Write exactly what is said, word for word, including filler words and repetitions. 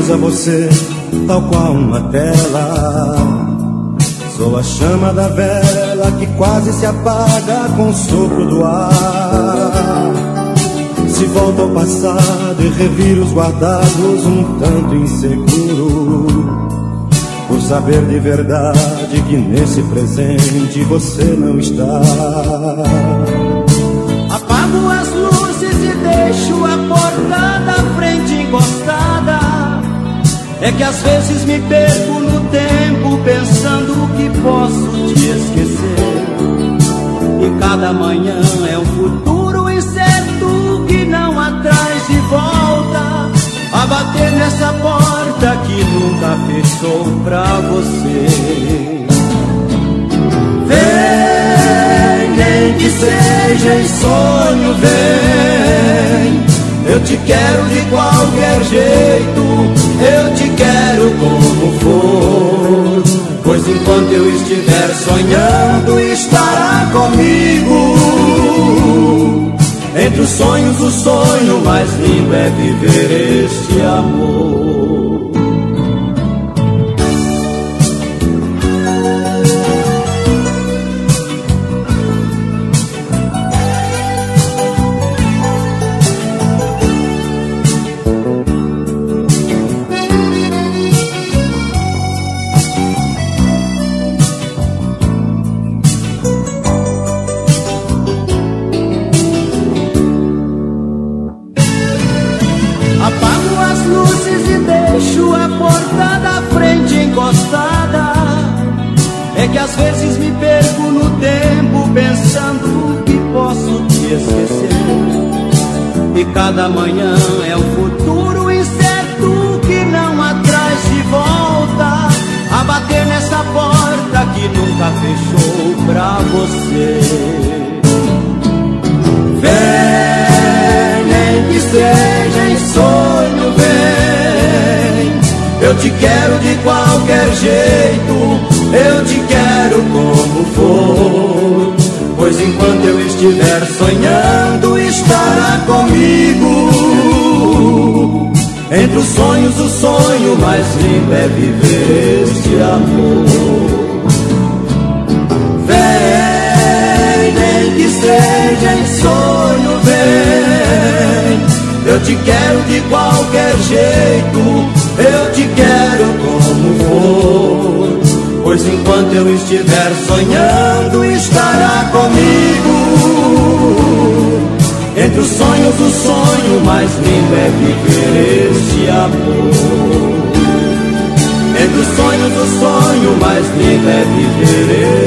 a você tal qual uma tela. Sou a chama da vela que quase se apaga com o sopro do ar. Se volto ao passado e reviro os guardados um tanto inseguro, por saber de verdade que nesse presente você não está. Apago as luzes e deixo a porta da frente encostada. É que às vezes me perco no tempo pensando que posso te esquecer. E cada manhã é um futuro incerto que não atrás de volta, a bater nessa porta que nunca fechou pra você. Vem, nem que seja em sonho, vem. Eu te quero de qualquer jeito, eu te quero como for. Pois enquanto eu estiver sonhando, estará comigo. Entre os sonhos, o sonho mais lindo é viver este amor. É que às vezes me perco no tempo pensando que posso te esquecer. E cada manhã é um futuro incerto que não atrás de volta, a bater nessa porta que nunca fechou pra você. Vem, nem que seja em sonho, vem. Eu te quero de qualquer jeito, eu te quero como for. Pois enquanto eu estiver sonhando, estará comigo. Entre os sonhos, o sonho mais lindo é viver este amor. Vem, nem que seja em sonho, vem. Eu te quero de qualquer jeito, eu te quero como for. Pois enquanto eu estiver sonhando, estará comigo. Entre os sonhos, o sonho mais lindo é viver este amor. Entre os sonhos, o sonho mais lindo é viver este amor.